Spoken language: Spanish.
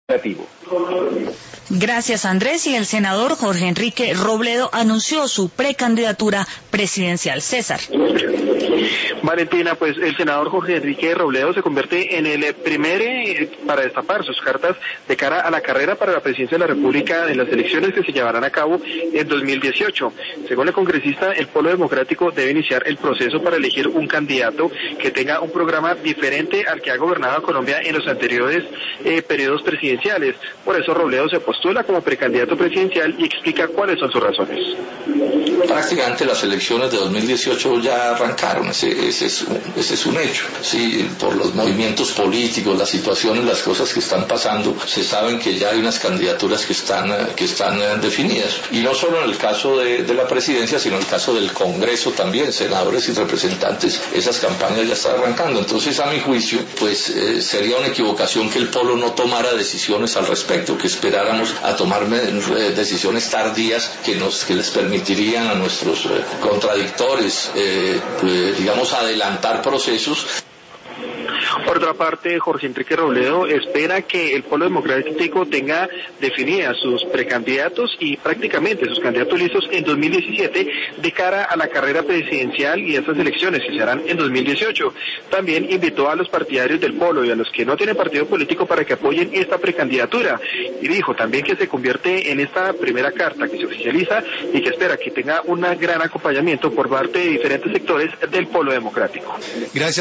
Gracias, Andrés. Y el senador Jorge Enrique Robledo anunció su precandidatura presidencial. César. Valentina, pues el senador Jorge Enrique Robledo se convierte en el primer para destapar sus cartas de cara a la carrera para la presidencia de la República en las elecciones que se llevarán a cabo en 2018. Según el congresista, el Polo Democrático debe iniciar el proceso para elegir un candidato que tenga un programa diferente al que ha gobernado a Colombia en los anteriores periodos presidenciales. Por eso Robledo se postula como precandidato presidencial y explica cuáles son sus razones. Prácticamente las elecciones de 2018 ya arrancaron, ese es un hecho. Sí, por los movimientos políticos, las situaciones, las cosas que están pasando, se saben que ya hay unas candidaturas que están definidas. Y no solo en el caso de la presidencia, sino en el caso del Congreso también, senadores y representantes, esas campañas ya están arrancando. Entonces, a mi juicio, pues sería una equivocación que el Polo no tomara decisiones al respecto, que esperáramos a tomar decisiones tardías que les permitirían a nuestros contradictores, digamos, adelantar procesos. Por otra parte, Jorge Enrique Robledo espera que el Polo Democrático tenga definidas sus precandidatos y prácticamente sus candidatos listos en 2017 de cara a la carrera presidencial y estas elecciones que se harán en 2018. También invitó a los partidarios del Polo y a los que no tienen partido político para que apoyen esta precandidatura y dijo también que se convierte en esta primera carta que se oficializa y que espera que tenga un gran acompañamiento por parte de diferentes sectores del Polo Democrático. Gracias.